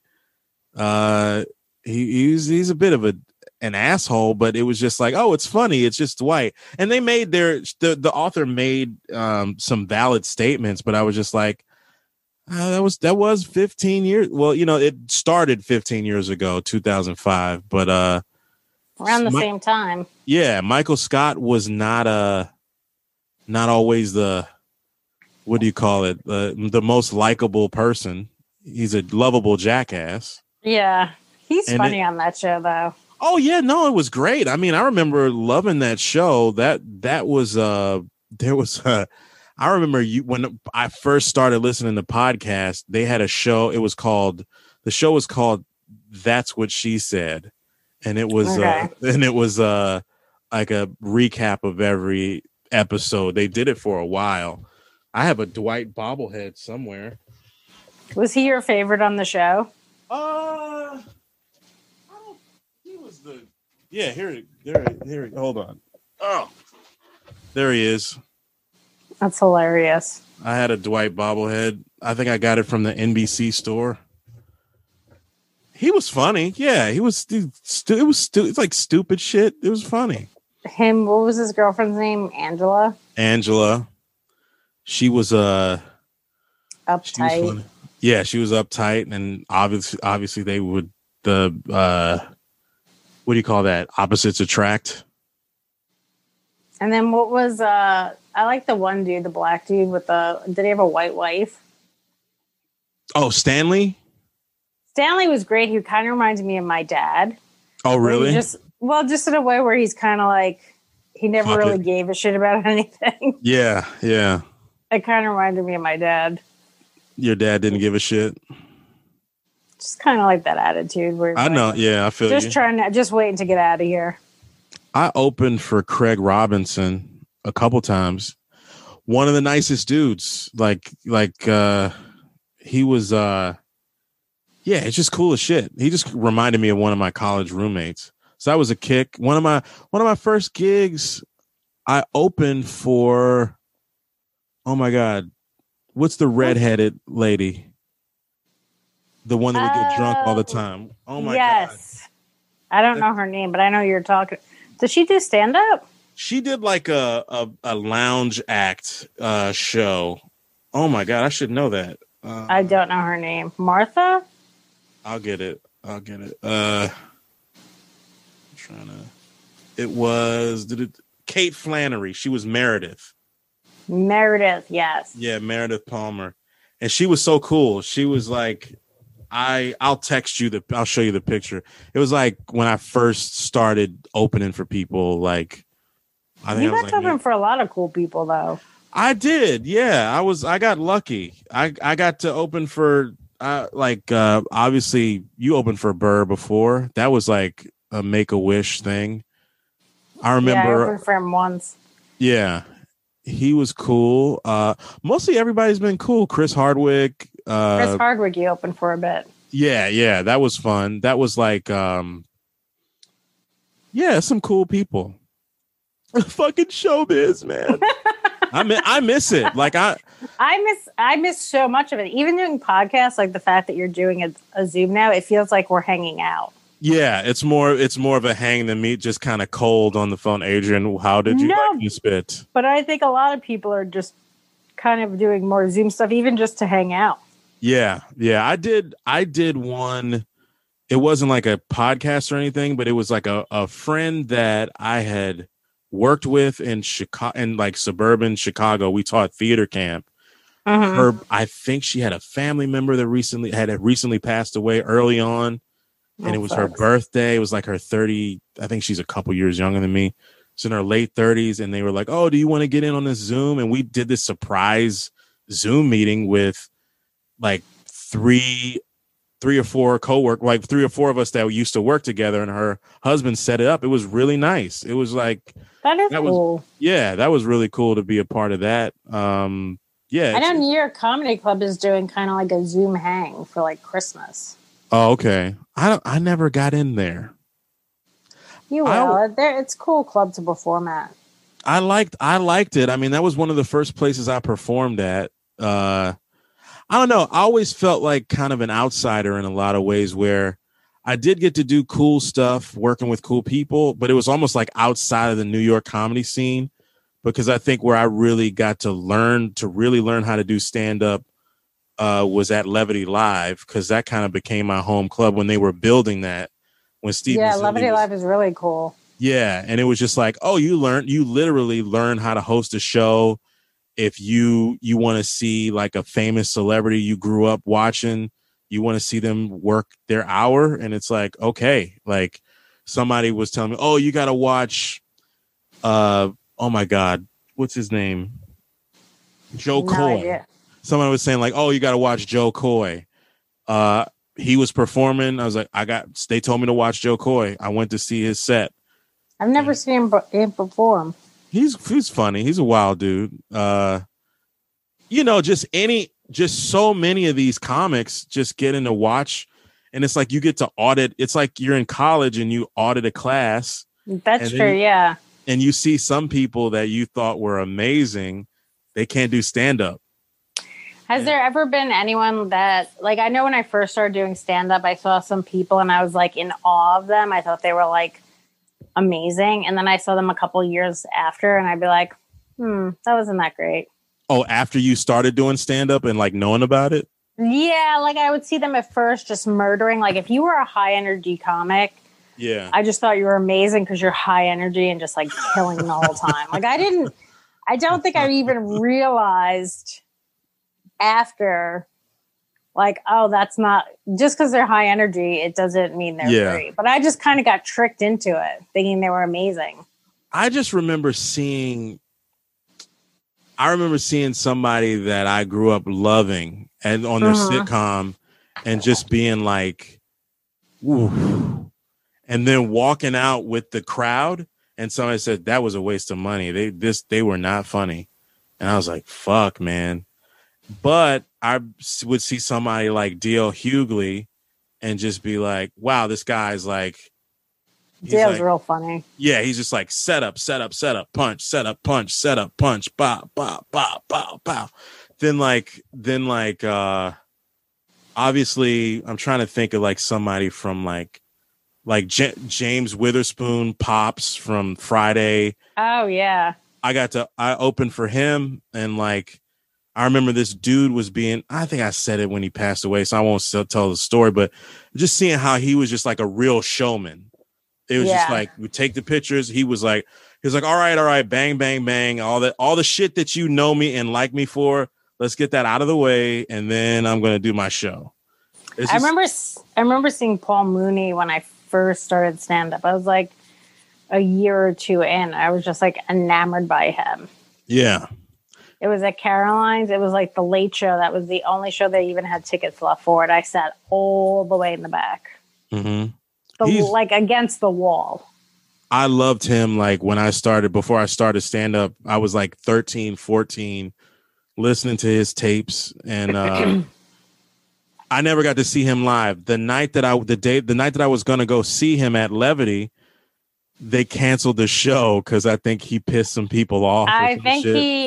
He's a bit of an asshole, but it was just like, oh, it's funny. It's just Dwight. And they made the author made some valid statements, but I was just like, that was 15 years. Well, it started 15 years ago, 2005, but around the same time. Yeah, Michael Scott was not always the, what do you call it? The most likable person. He's a lovable jackass. Yeah. He's funny on that show though. Oh yeah, no, it was great. I mean, I remember loving that show. That was I remember when I first started listening to podcasts, they had a show. The show was called That's What She Said. And it was like a recap of every episode. They did it for a while. I have a Dwight bobblehead somewhere. Was he your favorite on the show? Yeah, here, hold on. Oh, there he is. That's hilarious. I had a Dwight bobblehead. I think I got it from the NBC store. He was funny. Yeah, he was. It's like stupid shit. It was funny. What was his girlfriend's name? Angela. She was uptight. She was uptight, and obviously they would what do you call that? Opposites attract. And then what was I like the one dude, the black dude did he have a white wife? Oh, Stanley? Stanley was great. He kind of reminds me of my dad. Oh, really? Just in a way where he's kind of like, he never really gave a shit about anything. Yeah. It kind of reminded me of my dad. Your dad didn't give a shit? Just kind of like that attitude. Where I know. Yeah, I feel just waiting to get out of here. I opened for Craig Robinson a couple times. One of the nicest dudes. Like he was, it's just cool as shit. He just reminded me of one of my college roommates. So that was a kick. One of my first gigs, I opened for, oh my God, what's the redheaded lady? The one that would get drunk all the time. Oh my God. Yes. I don't know her name, but I know you're talking. Does she do stand up? She did like a lounge act show. Oh my God, I should know that. I don't know her name. Martha? I'll get it. It was Kate Flannery. She was Meredith. Meredith, yes. Yeah, Meredith Palmer. And she was so cool. She was like, I'll text you I'll show you the picture. It was like when I first started opening for people, like I think you got to open for a lot of cool people though. I did, yeah. I got lucky. I got to open for obviously you opened for Burr before. That was like a Make-A-Wish thing. I remember I opened for him once. Yeah. He was cool. Mostly everybody's been cool. Chris Hardwick. Chris Hardwick, you opened for a bit. Yeah, that was fun. That was like, some cool people. Fucking showbiz, man. I miss it. Like I miss so much of it. Even doing podcasts, like the fact that you're doing a Zoom now, it feels like we're hanging out. Yeah, it's more of a hang than me just kind of cold on the phone. Adrian, how did you like this bit? But I think a lot of people are just kind of doing more Zoom stuff, even just to hang out. Yeah. I did one. It wasn't like a podcast or anything, but it was like a friend that I had worked with in Chicago, in like suburban Chicago. We taught theater camp. I think she had a family member that recently passed away early on. And it was her birthday. It was like her 30. I think she's a couple years younger than me. She's in her late 30s. And they were like, oh, do you want to get in on this Zoom? And we did this surprise Zoom meeting with like three or four coworkers, like 3 or 4 of us that used to work together. And her husband set it up. It was really nice. It was like, that cool. That was really cool to be a part of that. I know New York Comedy Club is doing kind of like a Zoom hang for like Christmas. Oh, okay. I never got in there. You will. It's a cool club to perform at. I liked it. I mean, that was one of the first places I performed at. I don't know. I always felt like kind of an outsider in a lot of ways, where I did get to do cool stuff working with cool people, but it was almost like outside of the New York comedy scene, because I think where I really got to learn how to do stand up was at Levity Live, because that kind of became my home club when they were building that. When Steve, Levity Live is really cool. Yeah, and it was just like, oh, you literally learn how to host a show. If you want to see like a famous celebrity you grew up watching, you want to see them work their hour, and it's like, okay, like somebody was telling me, oh, you got to watch, oh my God, what's his name? Joe Coy. Idea. Someone was saying like, oh, you got to watch Joe Coy. He was performing. I was like, they told me to watch Joe Coy. I went to see his set. I've never seen him perform. He's funny. He's a wild dude. Just so many of these comics just getting to watch, and it's like you get to audit. It's like you're in college and you audit a class. That's true. Yeah. And you see some people that you thought were amazing, they can't do stand up. Has there ever been anyone that, like, I know when I first started doing stand-up, I saw some people and I was, like, in awe of them. I thought they were, like, amazing. And then I saw them a couple years after and I'd be like, that wasn't that great. Oh, after you started doing stand-up and, like, knowing about it? Yeah, like, I would see them at first just murdering. Like, if you were a high-energy comic, yeah, I just thought you were amazing because you're high energy and just, like, killing the whole time. Like, I don't think I even realized after, like, oh, that's not just because they're high energy, it doesn't mean they're great. But I just kind of got tricked into it, thinking they were amazing. I just remember seeing somebody that I grew up loving and on their sitcom and just being like, ooh, and then walking out with the crowd and somebody said that was a waste of money. They were not funny. And I was like, fuck, man. But I would see somebody like D.L. Hughley and just be like, wow, this guy's like... D.L.'s like, real funny. Yeah, he's just like, set up, punch, set up, punch, set up, punch, bow, bow, bow, bow, bow. Then obviously, I'm trying to think of like somebody from like James Witherspoon, Pops from Friday. Oh, yeah. I opened for him, and like, I remember this dude was I think I said it when he passed away, so I won't tell the story, but just seeing how he was just like a real showman. It was just like, we take the pictures. He was like, all right, bang, bang, bang. All the shit that you know me and like me for, let's get that out of the way. And then I'm going to do my show. I remember seeing Paul Mooney when I first started stand up. I was like a year or two in. I was just like enamored by him. Yeah. It was at Caroline's. It was like the late show. That was the only show they even had tickets left for it. I sat all the way in the back. Mm-hmm. Like against the wall. I loved him. Like before I started stand up, I was like 13, 14, listening to his tapes. And I never got to see him live. The night that I was going to go see him at Levity, they canceled the show because I think he pissed some people off. I think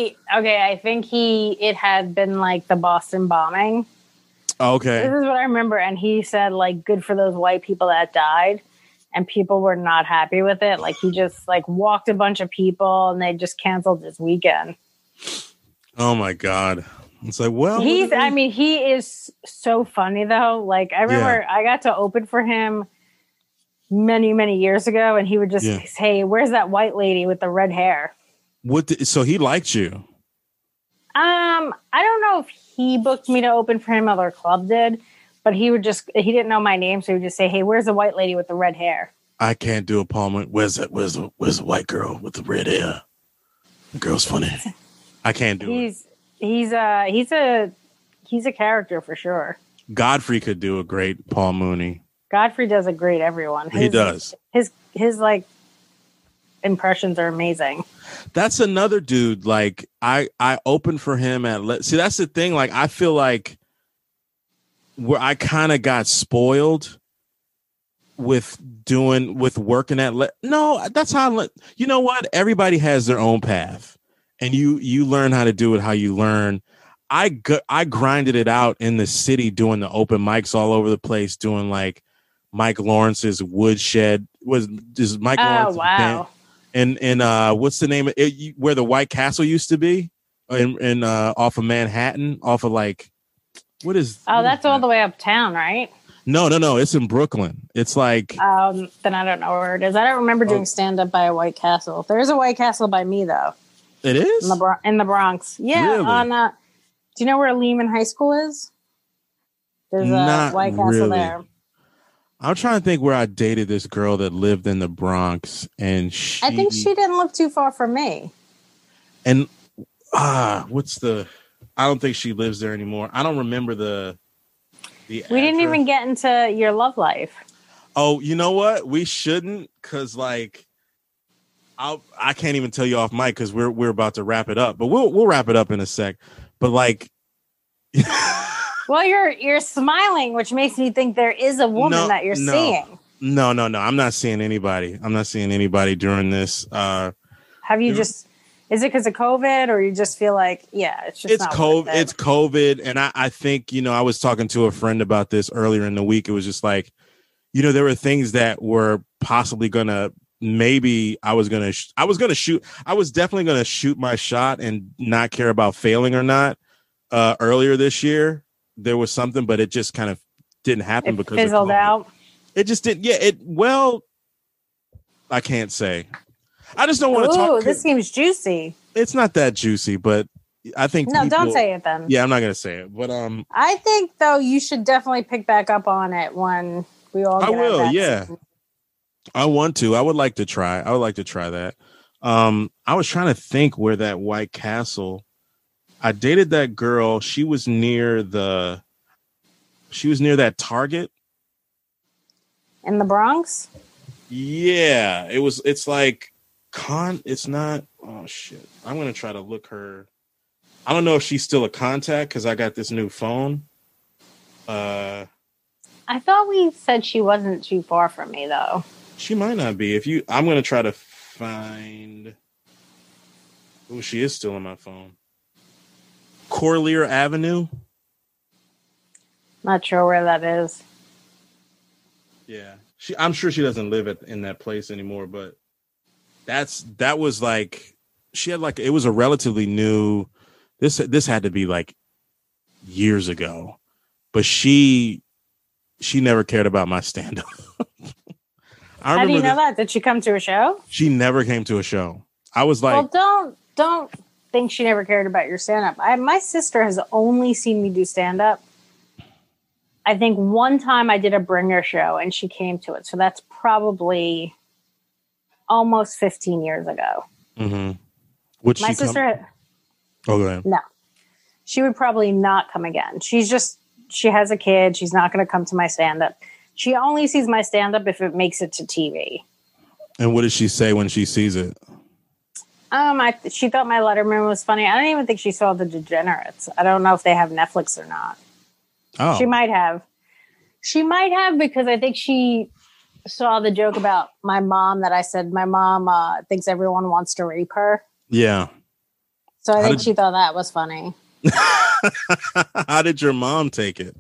it had been like the Boston bombing. Okay. This is what I remember. And he said, like, good for those white people that died. And people were not happy with it. Like, he just, like, walked a bunch of people and they just canceled his weekend. Oh, my God. It's like, well. He is so funny, though. Like, I remember I got to open for him many, many years ago. And he would just say, where's that white lady with the red hair? So he liked you? I don't know if he booked me to open for him, other club did, but he didn't know my name, so he would just say, hey, where's the white lady with the red hair? I can't do a Palmer. Where's the white girl with the red hair? The girl's funny. I can't do it. He's a character for sure. Godfrey could do a great Paul Mooney. Godfrey does a great everyone. He does. His like impressions are amazing. That's another dude. Like I opened for him see, that's the thing. Like, I feel like where I kind of got spoiled with working at no, that's how you know what, everybody has their own path, and you learn how to do it how you learn. I grinded it out in the city doing the open mics all over the place, doing like Mike Lawrence's Woodshed was just Mike Lawrence. Wow. And what's the name of it, where the White Castle used to be in off of Manhattan, off of like that's all the way uptown, right? No, it's in Brooklyn. It's like then I don't know where it is. I don't remember doing stand up by a White Castle. There is a White Castle by me though. It is in the Bronx. Yeah, really? On do you know where Lehman High School is? There's a White Castle there. I'm trying to think where I dated this girl that lived in the Bronx, and I think she didn't live too far from me. And I don't think she lives there anymore. I don't remember the We didn't even get into your love life. Oh, you know what? We shouldn't, because like I can't even tell you off mic because we're about to wrap it up. But we'll wrap it up in a sec. But like, well, you're smiling, which makes me think there is a woman that you're seeing. No. I'm not seeing anybody. I'm not seeing anybody during this. Have you just? Is it because of COVID, or you just feel like, it's just it's COVID? It's COVID, and I think I was talking to a friend about this earlier in the week. It was just like, there were things that were possibly gonna. Maybe I was definitely gonna shoot my shot and not care about failing or not. Earlier this year, there was something, but it just kind of didn't happen because fizzled out. It just didn't. Yeah. I can't say. I just don't want to talk. This seems juicy. It's not that juicy, but I think don't say it then. Yeah, I'm not gonna say it. But I think though you should definitely pick back up on it when we all. I will. Yeah. I want to. I would like to try. that. I was trying to think where that White Castle. I dated that girl. She was near that Target in the Bronx. Yeah, it's like it's not. Oh shit! I'm gonna try to look her. I don't know if she's still a contact because I got this new phone. I thought we said she wasn't too far from me though. She might not be. I'm gonna try to find. Oh, she is still on my phone. Corlear Avenue. Not sure where that is. Yeah, I'm sure she doesn't live in that place anymore. But that was like she had like it was a relatively new. This had to be like years ago, but she never cared about my stand-up. How do you know that? Did she come to a show? She never came to a show. I was like, well, don't think she never cared about your stand-up. My sister has only seen me do stand-up. I think one time I did a bringer show and she came to it. So that's probably almost 15 years ago. Mm-hmm. My sister. Oh, go ahead. No, she would probably not come again. She has a kid. She's not going to come to my stand-up. She only sees my stand-up if it makes it to TV. And what does she say when she sees it? She thought my Letterman was funny. I don't even think she saw The Degenerates. I don't know if they have Netflix or not. Oh. She might have. Because I think she saw the joke about my mom that I said my mom thinks everyone wants to rape her. Yeah. So I think she thought that was funny. How did your mom take it?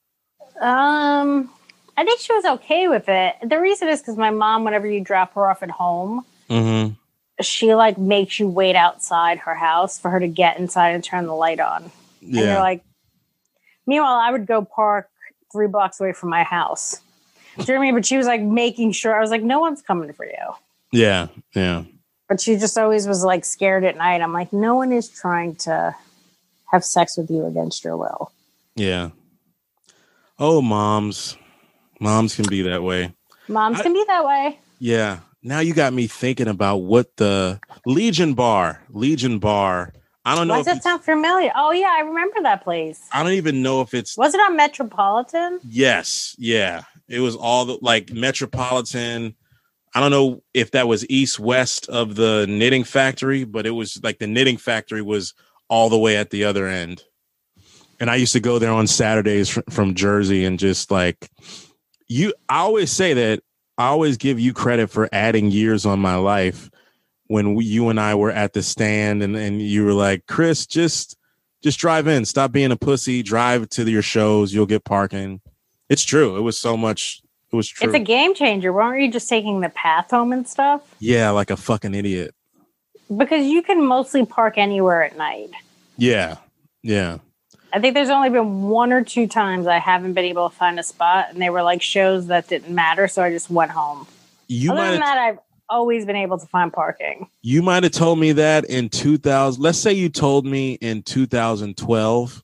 I think she was okay with it. The reason is because my mom, whenever you drop her off at home, she like makes you wait outside her house for her to get inside and turn the light on. Yeah. And you're like, meanwhile, I would go park 3 blocks away from my house. Do you know what I mean? But she was like making sure. I was like, no one's coming for you. Yeah, yeah. But she just always was like scared at night. I'm like, no one is trying to have sex with you against your will. Yeah. Oh, moms. Moms can be that way. Moms can be that way. Yeah. Now you got me thinking about what the Legion Bar. I don't know. Why does that sound familiar? Oh, yeah. I remember that place. I don't even know if it's. Was it on Metropolitan? Yes. Yeah. It was all the like Metropolitan. I don't know if that was east-west of the Knitting Factory, but it was like the Knitting Factory was all the way at the other end. And I used to go there on Saturdays from Jersey and just like I always say that I always give you credit for adding years on my life when you and I were at the stand and you were like, Chris, just drive in. Stop being a pussy. Drive to your shows. You'll get parking. It's true. It was so much. It was true. It's a game changer. Weren't you just taking the path home and stuff? Yeah, like a fucking idiot. Because you can mostly park anywhere at night. Yeah. Yeah. I think there's only been 1 or 2 times I haven't been able to find a spot, and they were like shows that didn't matter, so I just went home. Other than that, I've always been able to find parking. You might have told me that in 2000. Let's say you told me in 2012,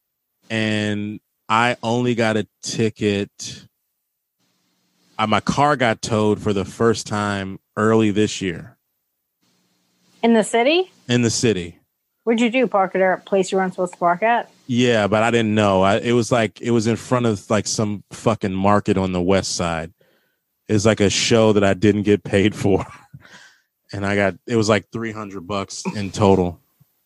and I only got a ticket. My car got towed for the first time early this year. In the city? In the city. What'd you do? Park it at a place you weren't supposed to park at? Yeah, but I didn't know. It was in front of like some fucking market on the west side. It was like a show that I didn't get paid for. And it was like $300 in total.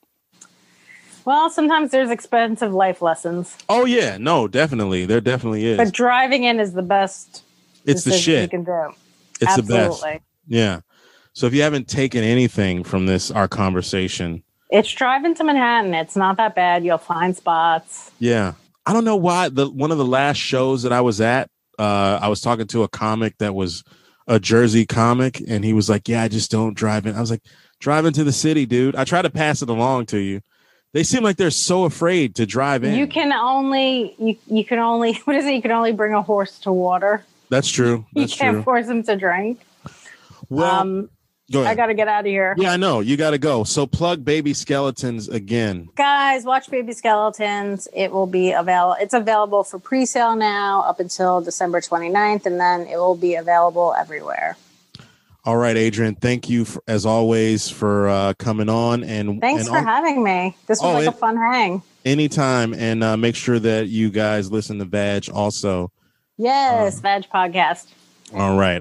Well, sometimes there's expensive life lessons. Oh yeah, no, definitely. There definitely is. But driving in is the best. It's the shit. You can do. It's Absolutely. the best. Yeah. So if you haven't taken anything from our conversation, it's driving to Manhattan. It's not that bad. You'll find spots. Yeah. I don't know why. One of the last shows that I was at, I was talking to a comic that was a Jersey comic, and he was like, yeah, I just don't drive in. I was like, drive into the city, dude. I try to pass it along to you. They seem like they're so afraid to drive in. You can only what is it? You can only bring a horse to water. That's true. You can't force him to drink. Well, go ahead. I got to get out of here. Yeah, I know. You got to go. So plug Baby Skeletons again. Guys, watch Baby Skeletons. It will be available. It's available for pre-sale now up until December 29th, and then it will be available everywhere. All right, Adrian. Thank you, as always, for coming on. Thanks for having me. This was a fun hang. Anytime. And make sure that you guys listen to Vag also. Yes, Vag Podcast. All right.